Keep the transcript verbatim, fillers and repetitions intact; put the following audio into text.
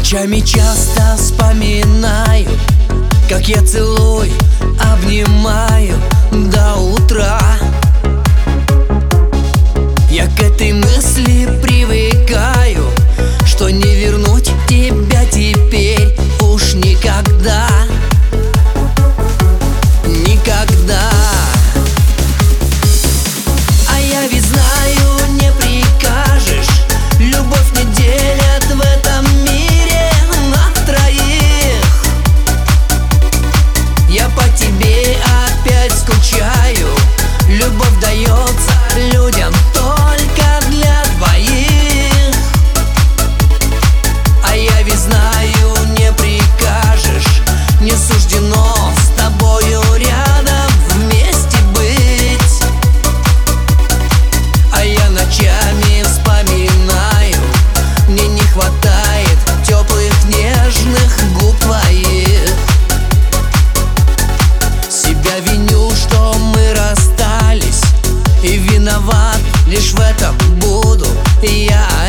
Ночами часто вспоминаю, как я целую, обнимаю до утра. Я к этой мысли привыкаю, что не вернуть тебя теперь уж никогда. Никогда. А я ведь знаю, не прикажешь. Любовь не делят в этом мире на троих. Я по тебе опять скучаю. Любовь дается людям только для двоих. А я ведь знаю, не прикажешь. Не суждено с тобою рядом вместе быть. А я ночами вспоминаю, мне не хватает теплых нежных губ твоих. Себя виню, что мы расстались, и виноват лишь в этом буду я